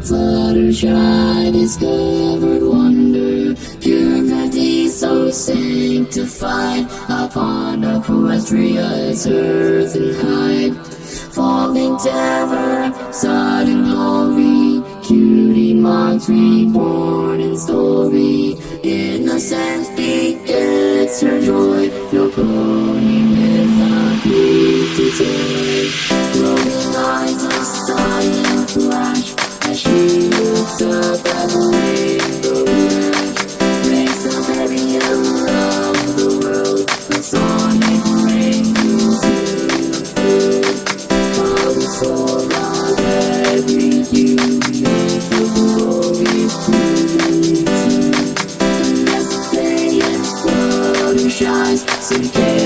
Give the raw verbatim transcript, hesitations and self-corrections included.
Fluttershy discovered wonder, purity so sanctified, upon a terrestrial's earth and hide. Falling terror, sudden glory, cutie monks reborn in story. Innocence begets her joy, no pony without grief to tell. Glowing eyes of sudden flash, as she looks up at the rainbow dash. Breaks the barrier around the world, the sonic rain moves to the field. For of every hue, beautiful glories to the sea. The next day its Fluttershy's, some